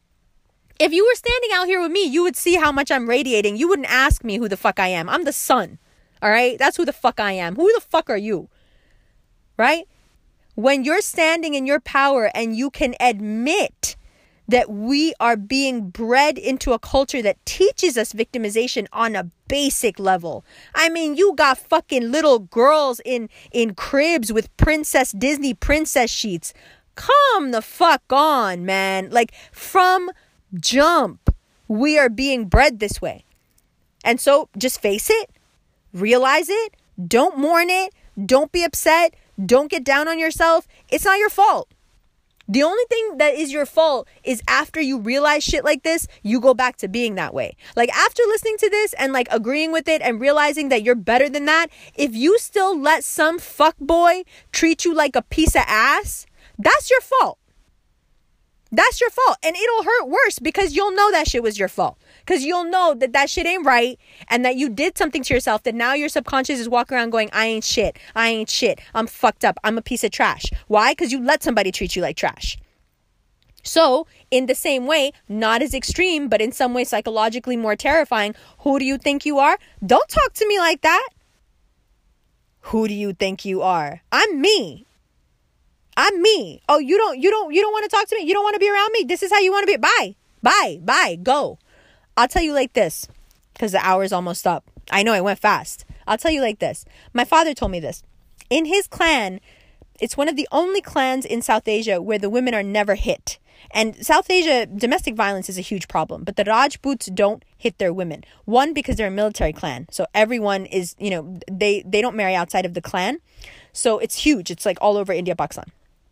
If you were standing out here with me, you would see how much I'm radiating. You wouldn't ask me who the fuck I am. I'm the sun. All right? That's who the fuck I am. Who the fuck are you? Right? When you're standing in your power and you can admit that we are being bred into a culture that teaches us victimization on a basic level. I mean, you got fucking little girls in cribs with Disney princess sheets. Come the fuck on, man. Like, from Jump. We are being bred this way. And so just face it, realize it, don't mourn it, don't be upset, don't get down on yourself. It's not your fault. The only thing that is your fault is after you realize shit like this, you go back to being that way. Like after listening to this and like agreeing with it and realizing that you're better than that, if you still let some fuckboy treat you like a piece of ass, that's your fault. That's your fault. And it'll hurt worse because you'll know that shit was your fault. Because you'll know that that shit ain't right and that you did something to yourself that now your subconscious is walking around going, I ain't shit. I ain't shit. I'm fucked up. I'm a piece of trash. Why? Because you let somebody treat you like trash. So in the same way, not as extreme, but in some way psychologically more terrifying, who do you think you are? Don't talk to me like that. Who do you think you are? I'm me. I'm me. Oh, you don't want to talk to me? You don't want to be around me? This is how you want to be. Bye, go. I'll tell you like this, because the hour's almost up. I know it went fast. I'll tell you like this. My father told me this. In his clan, it's one of the only clans in South Asia where the women are never hit. And South Asia, domestic violence is a huge problem. But the Rajputs don't hit their women. One, because they're a military clan. So everyone is, they don't marry outside of the clan. So it's huge. It's like all over India, Pakistan.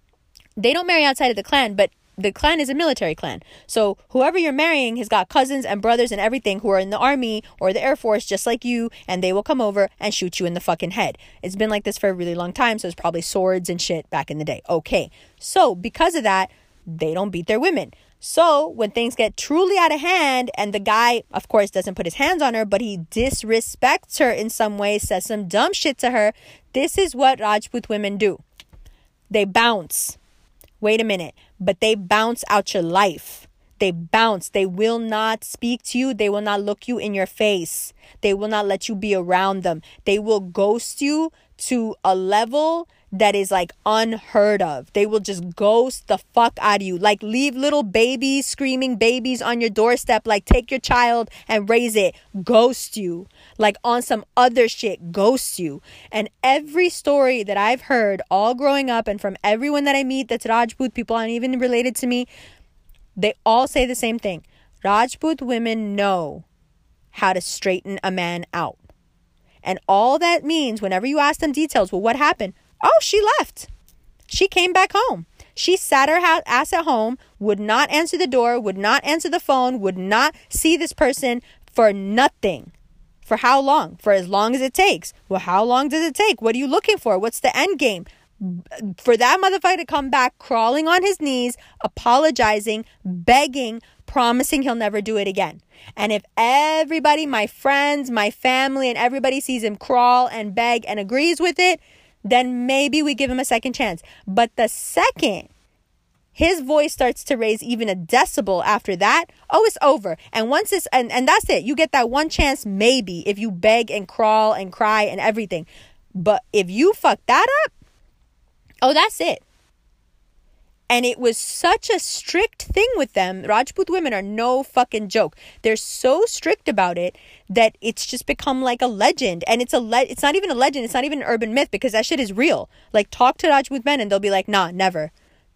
They don't marry outside of the clan, but the clan is a military clan. So whoever you're marrying has got cousins and brothers and everything who are in the army or the Air Force just like you, and they will come over and shoot you in the fucking head. It's been like this for a really long time, so it's probably swords and shit back in the day. Okay, so because of that, they don't beat their women. So when things get truly out of hand and the guy, of course, doesn't put his hands on her, but he disrespects her in some way, says some dumb shit to her, this is what Rajput women do. They bounce. Wait a minute, but they bounce out your life. They bounce. They will not speak to you. They will not look you in your face. They will not let you be around them. They will ghost you to a level that is like unheard of. They will just ghost the fuck out of you. Like leave little babies, screaming babies on your doorstep. Like take your child and raise it. Ghost you. Like on some other shit. Ghost you. And every story that I've heard all growing up and from everyone that I meet that's Rajput, people aren't even related to me, they all say the same thing. Rajput women know how to straighten a man out. And all that means, whenever you ask them details, well, what happened? Oh, she left. She came back home. She sat her ass at home, would not answer the door, would not answer the phone, would not see this person for nothing. For how long? For as long as it takes. Well, how long does it take? What are you looking for? What's the end game? For that motherfucker to come back crawling on his knees, apologizing, begging, promising he'll never do it again. And if everybody, my friends, my family, and everybody sees him crawl and beg and agrees with it, then maybe we give him a second chance. But the second his voice starts to raise even a decibel after that, oh, it's over. And once it's, and that's it. You get that one chance, maybe, if you beg and crawl and cry and everything. But if you fuck that up, oh, that's it. And it was such a strict thing with them. Rajput women are no fucking joke. They're so strict about it that it's just become like a legend. And it's not even a legend. It's not even an urban myth because that shit is real. Like talk to Rajput men and they'll be like, nah, never.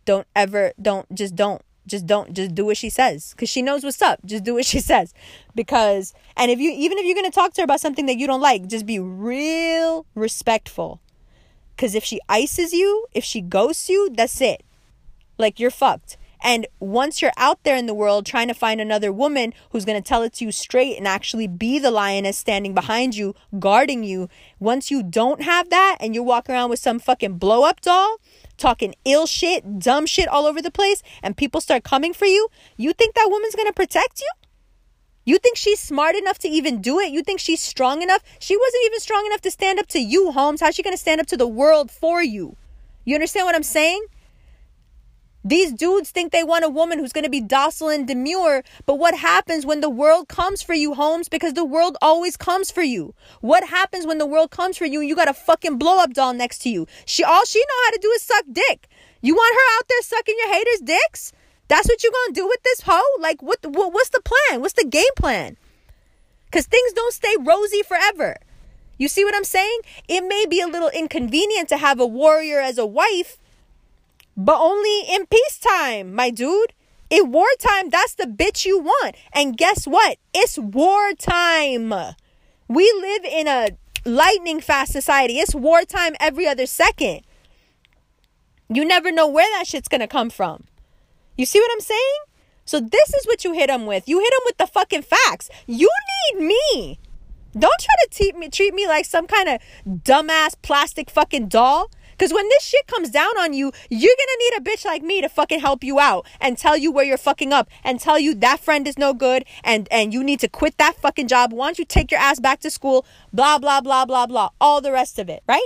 Just do what she says. Because she knows what's up. Just do what she says. Because, and even if you're going to talk to her about something that you don't like, just be real respectful. Because if she ices you, if she ghosts you, that's it. Like, you're fucked. And once you're out there in the world trying to find another woman who's going to tell it to you straight and actually be the lioness standing behind you, guarding you, once you don't have that and you're walking around with some fucking blow-up doll, talking ill shit, dumb shit all over the place, and people start coming for you, you think that woman's going to protect you? You think she's smart enough to even do it? You think she's strong enough? She wasn't even strong enough to stand up to you, Holmes. How's she going to stand up to the world for you? You understand what I'm saying? These dudes think they want a woman who's going to be docile and demure. But what happens when the world comes for you, Holmes? Because the world always comes for you. What happens when the world comes for you and you got a fucking blow-up doll next to you? All she know how to do is suck dick. You want her out there sucking your haters' dicks? That's what you going to do with this hoe? Like, what's the plan? What's the game plan? Because things don't stay rosy forever. You see what I'm saying? It may be a little inconvenient to have a warrior as a wife, but only in peacetime, my dude. In wartime, that's the bitch you want. And guess what? It's wartime. We live in a lightning fast society. It's wartime every other second. You never know where that shit's gonna come from. You see what I'm saying? So this is what you hit them with. You hit them with the fucking facts. You need me. Don't try to treat me like some kind of dumbass plastic fucking doll. Because when this shit comes down on you, you're going to need a bitch like me to fucking help you out and tell you where you're fucking up and tell you that friend is no good and you need to quit that fucking job. Why don't you take your ass back to school? Blah, blah, blah, blah, blah. All the rest of it, right?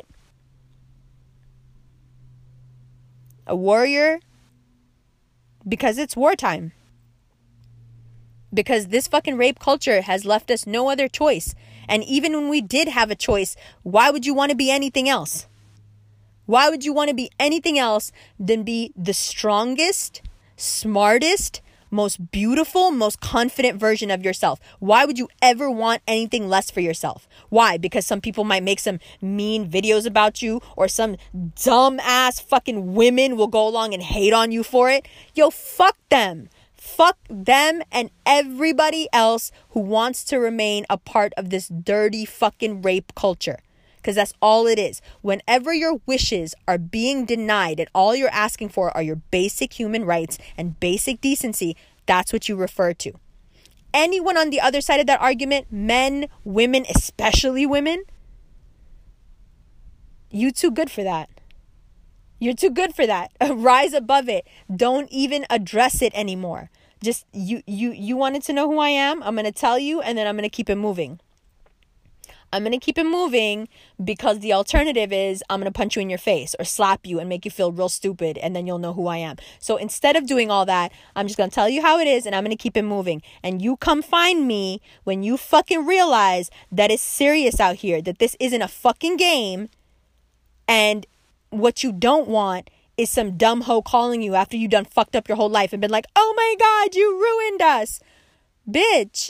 A warrior, because it's wartime. Because this fucking rape culture has left us no other choice. And even when we did have a choice, why would you want to be anything else? Why would you want to be anything else than be the strongest, smartest, most beautiful, most confident version of yourself? Why would you ever want anything less for yourself? Why? Because some people might make some mean videos about you, or some dumb ass fucking women will go along and hate on you for it. Yo, fuck them. Fuck them and everybody else who wants to remain a part of this dirty fucking rape culture. Because that's all it is. Whenever your wishes are being denied and all you're asking for are your basic human rights and basic decency, that's what you refer to. Anyone on the other side of that argument, men, women, especially women, you too good for that. You're too good for that. Rise above it. Don't even address it anymore. Just you wanted to know who I am? I'm going to tell you, and then I'm going to keep it moving. I'm going to keep it moving because the alternative is I'm going to punch you in your face or slap you and make you feel real stupid, and then you'll know who I am. So instead of doing all that, I'm just going to tell you how it is, and I'm going to keep it moving. And you come find me when you fucking realize that it's serious out here, that this isn't a fucking game. And what you don't want is some dumb hoe calling you after you done fucked up your whole life and been like, oh my God, you ruined us. Bitch.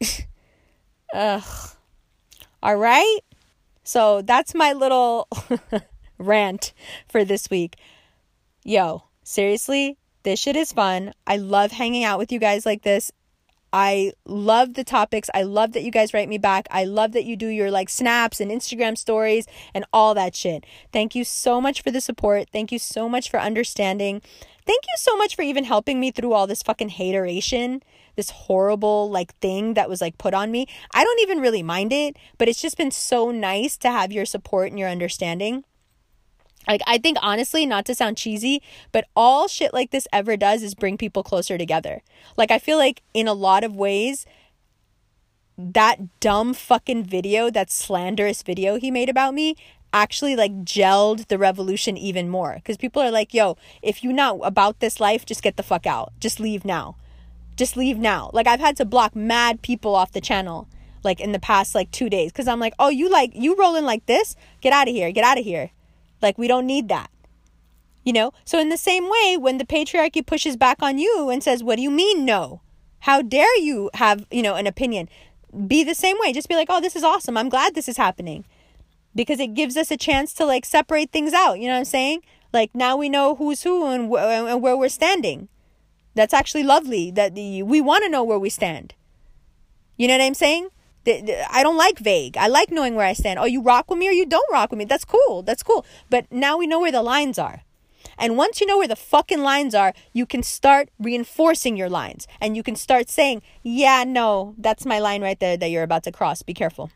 Ugh. All right. So that's my little rant for this week. Yo, seriously, this shit is fun. I love hanging out with you guys like this. I love the topics. I love that you guys write me back. I love that you do your like snaps and Instagram stories and all that shit. Thank you so much for the support. Thank you so much for understanding. Thank you so much for even helping me through all this fucking hateration, this horrible like thing that was like put on me. I don't even really mind it, but it's just been so nice to have your support and your understanding. Like, I think honestly, not to sound cheesy, but all shit like this ever does is bring people closer together. Like, I feel like in a lot of ways, that dumb fucking video, that slanderous video he made about me, actually like gelled the revolution even more. Because people are like, yo, if you're not about this life, just get the fuck out. Just leave now. Just leave now. Like, I've had to block mad people off the channel, like in the past like 2 days. Because I'm like, oh, you rolling like this? Get out of here. Get out of here. Like, we don't need that, you know? So in the same way, when the patriarchy pushes back on you and says, what do you mean no? How dare you have, you know, an opinion? Be the same way. Just be like, oh, this is awesome. I'm glad this is happening. Because it gives us a chance to, like, separate things out. You know what I'm saying? Like, now we know who's who and where we're standing. That's actually lovely. That we want to know where we stand. You know what I'm saying? I don't like vague. I like knowing where I stand. Oh, you rock with me or you don't rock with me. That's cool. That's cool. But now we know where the lines are. And once you know where the fucking lines are, you can start reinforcing your lines. And you can start saying, yeah, no, that's my line right there that you're about to cross. Be careful.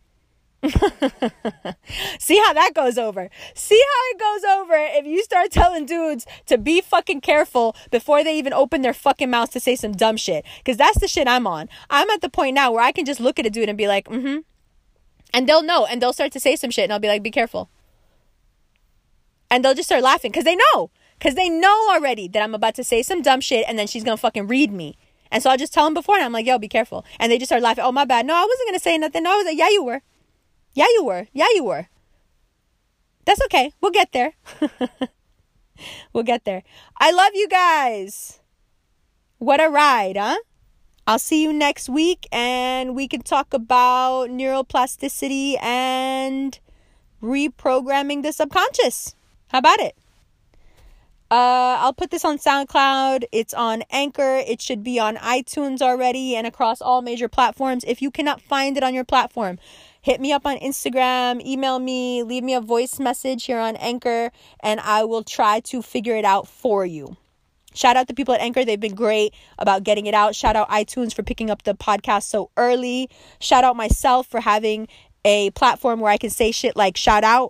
See how that goes over. See how it goes over if you start telling dudes to be fucking careful before they even open their fucking mouths to say some dumb shit. Because that's the shit I'm on. I'm at the point now where I can just look at a dude and be like, mm-hmm. And they'll know. And they'll start to say some shit. And I'll be like, be careful. And they'll just start laughing. Because they know. Because they know already that I'm about to say some dumb shit. And then she's going to fucking read me. And so I'll just tell them before. And I'm like, yo, be careful. And they just start laughing. Oh, my bad. No, I wasn't going to say nothing. No, I was like, yeah, you were. Yeah, you were. Yeah, you were. That's okay. We'll get there. We'll get there. I love you guys. What a ride, huh? I'll see you next week, and we can talk about neuroplasticity and reprogramming the subconscious. How about it? I'll put this on SoundCloud. It's on Anchor. It should be on iTunes already and across all major platforms. If you cannot find it on your platform, hit me up on Instagram, email me, leave me a voice message here on Anchor, and I will try to figure it out for you. Shout out the people at Anchor. They've been great about getting it out. Shout out iTunes for picking up the podcast so early. Shout out myself for having a platform where I can say shit like shout out.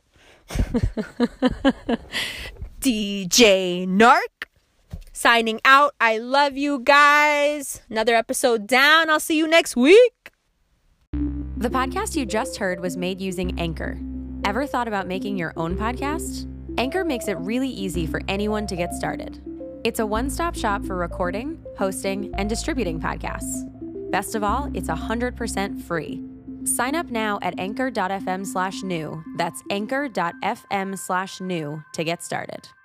DJ Narc signing out. I love you guys. Another episode down. I'll see you next week. The podcast you just heard was made using Anchor. Ever thought about making your own podcast? Anchor makes it really easy for anyone to get started. It's a one-stop shop for recording, hosting, and distributing podcasts. Best of all, it's 100% free. Sign up now at anchor.fm/new. That's anchor.fm/new to get started.